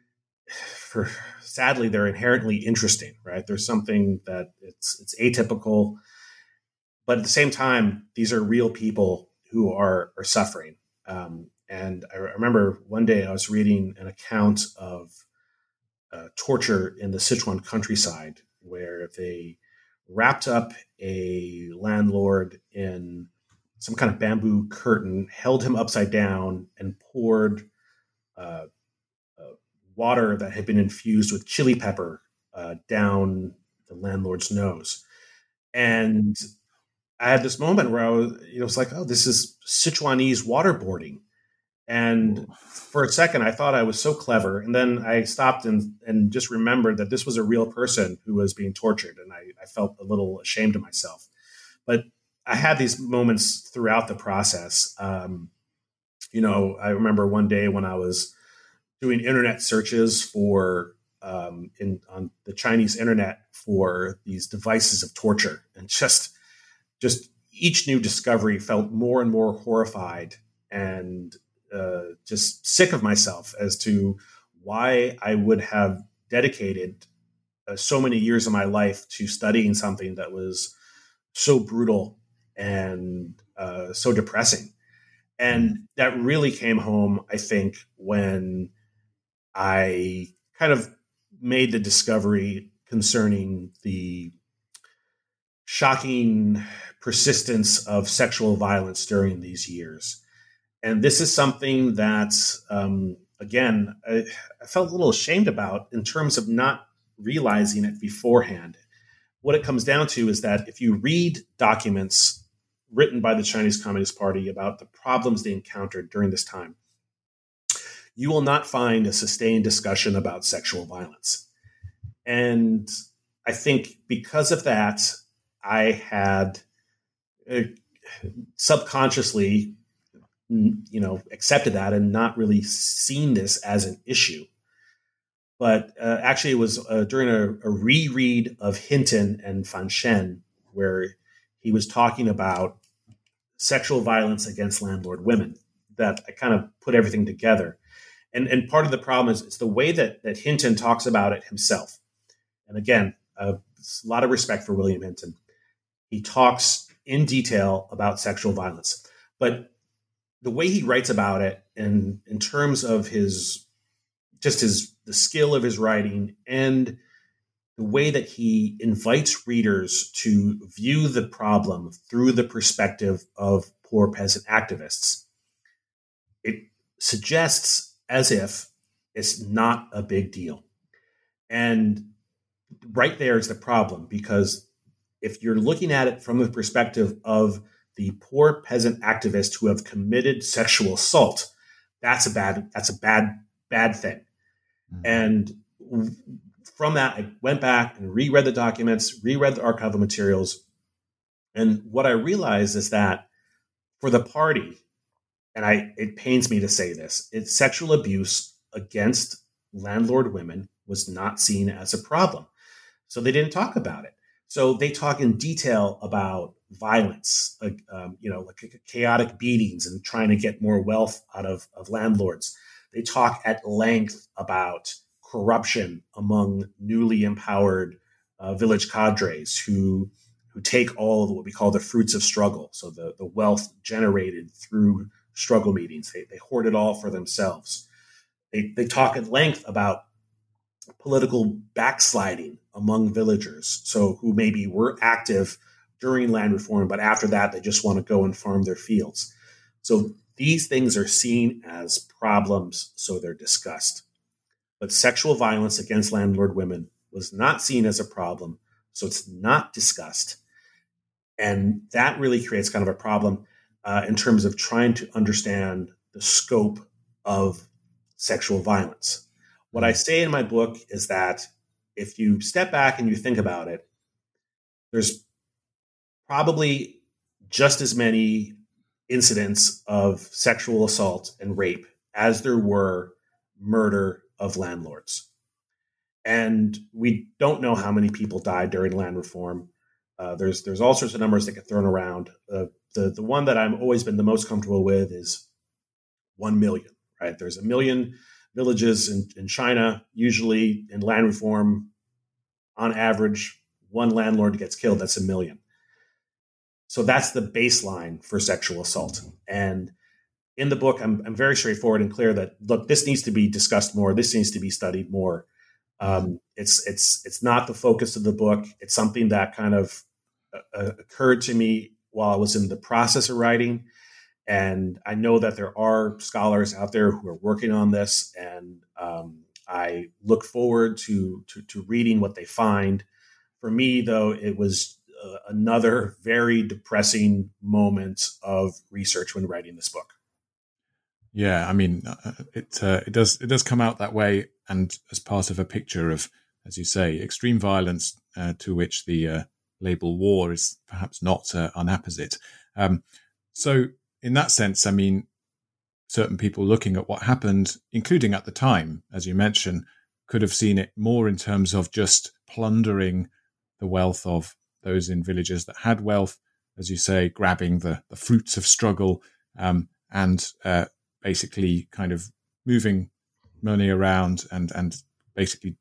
sadly, they're inherently interesting, right? There's something that it's atypical, but at the same time, these are real people who are suffering. And I remember one day I was reading an account of torture in the Sichuan countryside where they wrapped up a landlord in some kind of bamboo curtain, held him upside down, and poured water that had been infused with chili pepper down the landlord's nose. And I had this moment where I was like, oh, this is Sichuanese waterboarding. And for a second, I thought I was so clever. And then I stopped and just remembered that this was a real person who was being tortured. And I felt a little ashamed of myself. But I had these moments throughout the process. I remember one day when I was doing internet searches for on the Chinese internet for these devices of torture, and just each new discovery felt more and more horrified and just sick of myself as to why I would have dedicated so many years of my life to studying something that was so brutal and so depressing. And that really came home, I think, when I kind of made the discovery concerning the shocking persistence of sexual violence during these years. And this is something that, again, I felt a little ashamed about in terms of not realizing it beforehand. What it comes down to is that if you read documents written by the Chinese Communist Party about the problems they encountered during this time, you will not find a sustained discussion about sexual violence. And I think because of that, I had subconsciously, accepted that and not really seen this as an issue. But actually, it was during a reread of Hinton and Fan Shen, where he was talking about sexual violence against landlord women, that I kind of put everything together. And part of the problem is it's the way that Hinton talks about it himself. And again, a lot of respect for William Hinton. He talks in detail about sexual violence, but the way he writes about it, and in terms of the skill of his writing and the way that he invites readers to view the problem through the perspective of poor peasant activists, it suggests as if it's not a big deal. And right there is the problem, because if you're looking at it from the perspective of the poor peasant activists who have committed sexual assault, that's a bad thing. Mm-hmm. And from that, I went back and reread the documents, reread the archival materials. And what I realized is that for the party, and it pains me to say this, sexual abuse against landlord women was not seen as a problem. So they didn't talk about it. So they talk in detail about violence, like chaotic beatings and trying to get more wealth out of landlords. They talk at length about corruption among newly empowered village cadres who take all of what we call the fruits of struggle. So the wealth generated through struggle meetings, they hoard it all for themselves. They talk at length about political backsliding among villagers, so who maybe were active during land reform, but after that, they just want to go and farm their fields. So these things are seen as problems, so they're discussed. But sexual violence against landlord women was not seen as a problem, so it's not discussed. And that really creates kind of a problem in terms of trying to understand the scope of sexual violence. What I say in my book is that if you step back and you think about it, there's probably just as many incidents of sexual assault and rape as there were murder of landlords. And we don't know how many people died during land reform. There's all sorts of numbers that get thrown around. The one that I've always been the most comfortable with is 1 million, right? There's 1 million villages in China. Usually in land reform, on average, one landlord gets killed. That's 1 million. So that's the baseline for sexual assault. And in the book, I'm very straightforward and clear that, look, this needs to be discussed more. This needs to be studied more. It's not the focus of the book. It's something that kind of occurred to me while I was in the process of writing. And I know that there are scholars out there who are working on this, and I look forward to reading what they find. For me, though, it was another very depressing moment of research when writing this book. Yeah, I mean, it does come out that way, and as part of a picture of, as you say, extreme violence to which the label war is perhaps not unapposite. So in that sense, I mean, certain people looking at what happened, including at the time, as you mentioned, could have seen it more in terms of just plundering the wealth of those in villages that had wealth, as you say, grabbing the fruits of struggle, and basically kind of moving money around and basically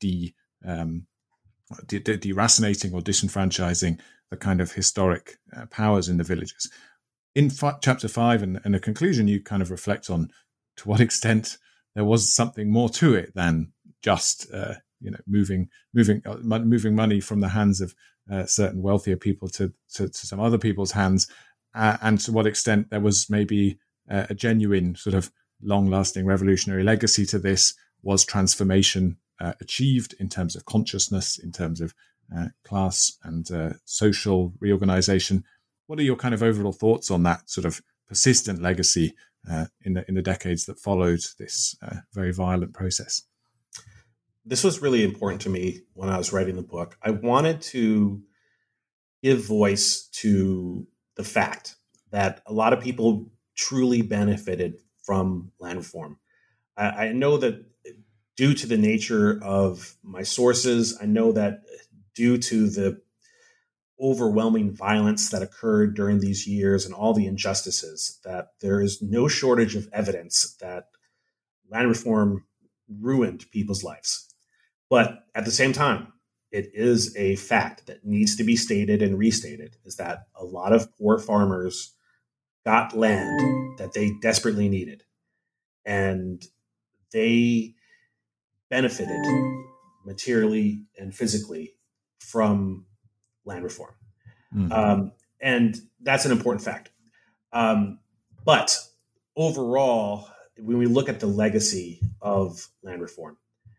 deracinating or disenfranchising the kind of historic powers in the villages. In chapter 5 and the conclusion, you kind of reflect on to what extent there was something more to it than just moving money from the hands of certain wealthier people to some other people's hands, and to what extent there was maybe a genuine sort of long-lasting revolutionary legacy to this. Was transformation achieved in terms of consciousness, in terms of class and social reorganization? What are your kind of overall thoughts on that sort of persistent legacy in the decades that followed this very violent process? This was really important to me when I was writing the book. I wanted to give voice to the fact that a lot of people truly benefited from land reform. I know that due to the nature of my sources, I know that due to the overwhelming violence that occurred during these years and all the injustices, that there is no shortage of evidence that land reform ruined people's lives. But at the same time, it is a fact that needs to be stated and restated, is that a lot of poor farmers got land that they desperately needed. And they benefited materially and physically from land reform. And that's an important fact. But overall, when we look at the legacy of land reform,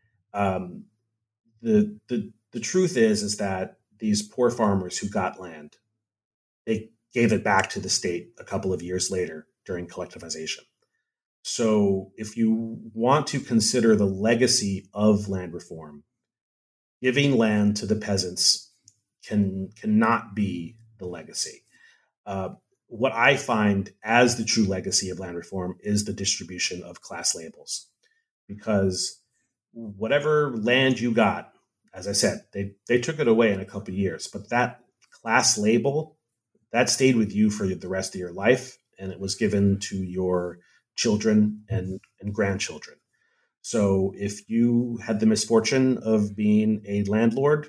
the truth is that these poor farmers who got land, they gave it back to the state a couple of years later during collectivization. So if you want to consider the legacy of land reform, giving land to the peasants cannot be the legacy. What I find as the true legacy of land reform is the distribution of class labels. Because whatever land you got, as I said, they took it away in a couple of years, but that class label, that stayed with you for the rest of your life, and it was given to your children and grandchildren. So if you had the misfortune of being a landlord,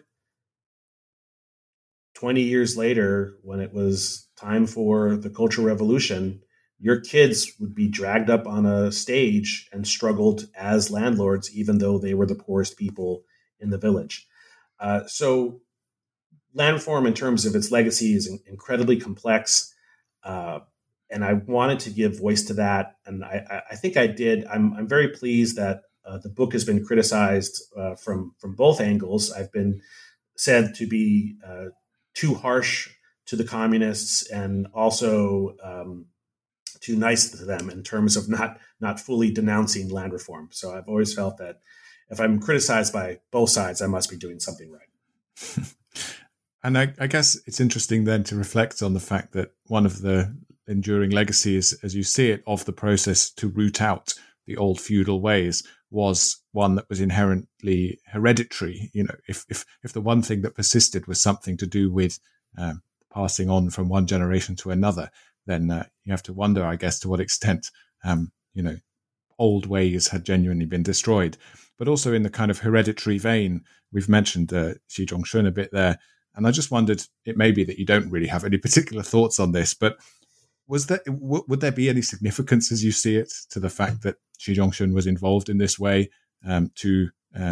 20 years later, when it was time for the Cultural Revolution, your kids would be dragged up on a stage and struggled as landlords, even though they were the poorest people in the village. So land reform, in terms of its legacy, is incredibly complex. And I wanted to give voice to that. And I think I did. I'm very pleased that the book has been criticized from both angles. I've been said to be too harsh to the communists and also too nice to them in terms of not fully denouncing land reform. So I've always felt that if I'm criticized by both sides, I must be doing something right. And I guess it's interesting then to reflect on the fact that one of the enduring legacies, as you see it, of the process to root out the old feudal ways was one that was inherently hereditary. If the one thing that persisted was something to do with passing on from one generation to another, then you have to wonder, I guess, to what extent old ways had genuinely been destroyed. But also in the kind of hereditary vein, we've mentioned Xi Zhongxun a bit there, and I just wondered, it may be that you don't really have any particular thoughts on this, but would there be any significance, as you see it, to the fact that Xi Zhongxun was involved in this way to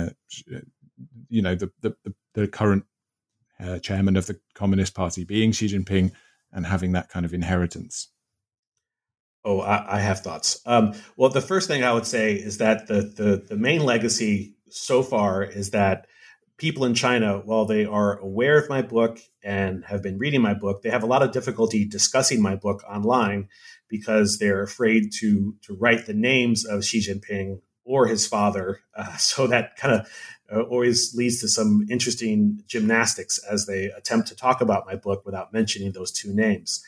the current chairman of the Communist Party being Xi Jinping and having that kind of inheritance? Oh, I have thoughts. Well, the first thing I would say is that the main legacy so far is that people in China, while they are aware of my book and have been reading my book, they have a lot of difficulty discussing my book online because they're afraid to write the names of Xi Jinping or his father. So that kind of always leads to some interesting gymnastics as they attempt to talk about my book without mentioning those two names.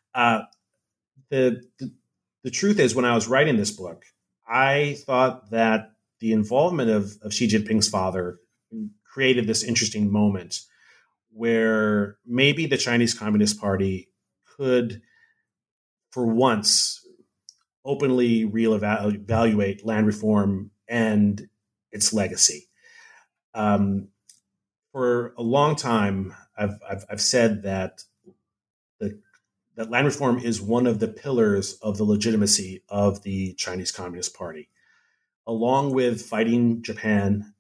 The truth is, when I was writing this book, I thought that the involvement of Xi Jinping's father created this interesting moment where maybe the Chinese Communist Party could, for once, openly reevaluate land reform and its legacy. For a long time, I've said that that land reform is one of the pillars of the legitimacy of the Chinese Communist Party, along with fighting Japan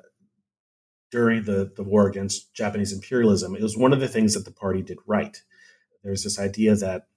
during the war against Japanese imperialism. It was one of the things that the party did right. There's this idea that,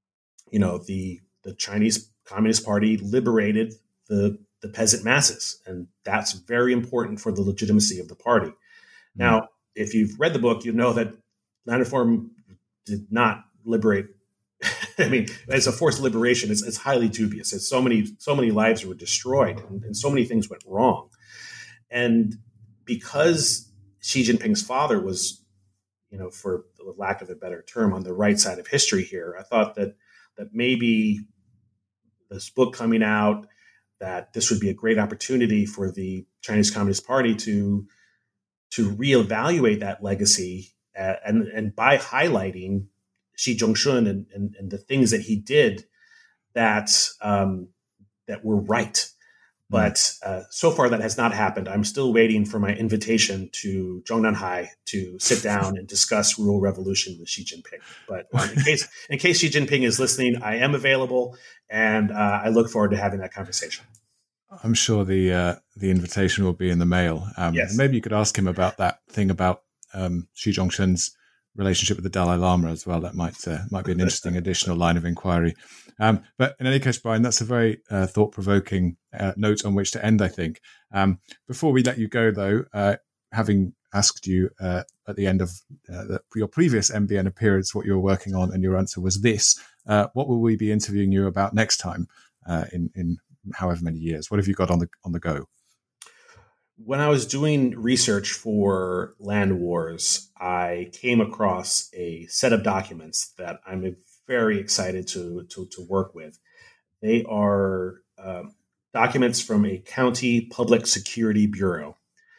the Chinese Communist Party liberated the peasant masses, and that's very important for the legitimacy of the party. Now, if you've read the book, you know that land reform did not liberate. I mean, as a forced liberation, it's highly dubious. It's so many lives were destroyed, and so many things went wrong. And because Xi Jinping's father was, for the lack of a better term, on the right side of history here, I thought that maybe this book coming out, that this would be a great opportunity for the Chinese Communist Party to reevaluate that legacy, and by highlighting Xi Zhongxun and the things that he did that were right. But so far that has not happened. I'm still waiting for my invitation to Zhongnanhai to sit down and discuss rural revolution with Xi Jinping. But in case Xi Jinping is listening, I am available, and I look forward to having that conversation. I'm sure the invitation will be in the mail. Yes. Maybe you could ask him about that thing about Xi Zhongxun's relationship with the Dalai Lama as well. That might be an interesting additional line of inquiry. But in any case, Brian, that's a very thought-provoking note on which to end, I think. Before we let you go, though, having asked you at the end of your previous MBN appearance what you were working on, and your answer was this, what will we be interviewing you about next time in however many years? What have you got on the go? When I was doing research for Land Wars, I came across a set of documents that I'm very excited to work with. They are documents from a county public security bureau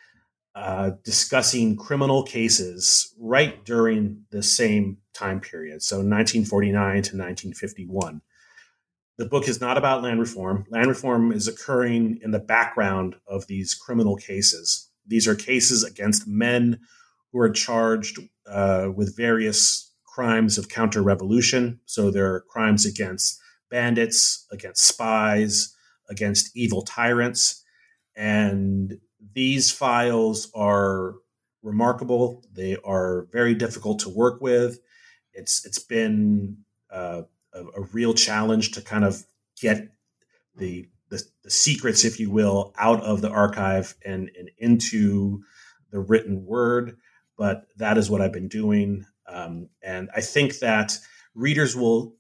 discussing criminal cases right during the same time period, so 1949 to 1951. The book is not about land reform. Land reform is occurring in the background of these criminal cases. These are cases against men who are charged with various crimes of counter-revolution. So there are crimes against bandits, against spies, against evil tyrants. And these files are remarkable. They are very difficult to work with. It's been a real challenge to kind of get the secrets, if you will, out of the archive and into the written word. But that is what I've been doing. And I think that readers will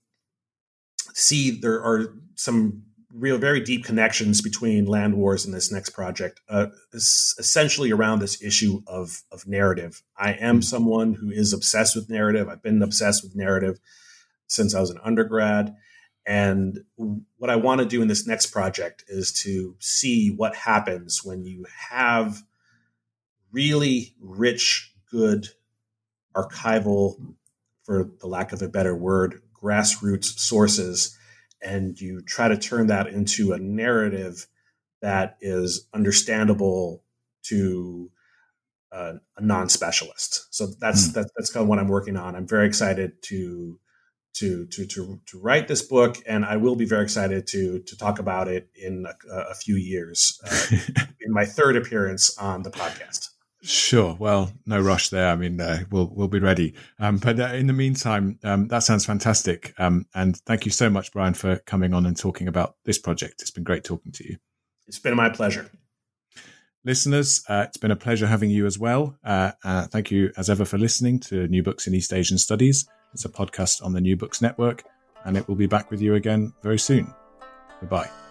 see there are some very deep connections between Land Wars and this next project, essentially around this issue of narrative. I am someone who is obsessed with narrative. I've been obsessed with narrative since I was an undergrad. And what I want to do in this next project is to see what happens when you have really rich, good archival, for the lack of a better word, grassroots sources, and you try to turn that into a narrative that is understandable to a non-specialist. So that's kind of what I'm working on. I'm very excited to write this book, and I will be very excited to talk about it in a few years in my third appearance on the podcast. Sure. Well, no rush there. I mean, we'll be ready. But in the meantime, that sounds fantastic. And thank you so much, Brian, for coming on and talking about this project. It's been great talking to you. It's been my pleasure. Listeners, it's been a pleasure having you as well. Thank you, as ever, for listening to New Books in East Asian Studies. It's a podcast on the New Books Network, and it will be back with you again very soon. Goodbye.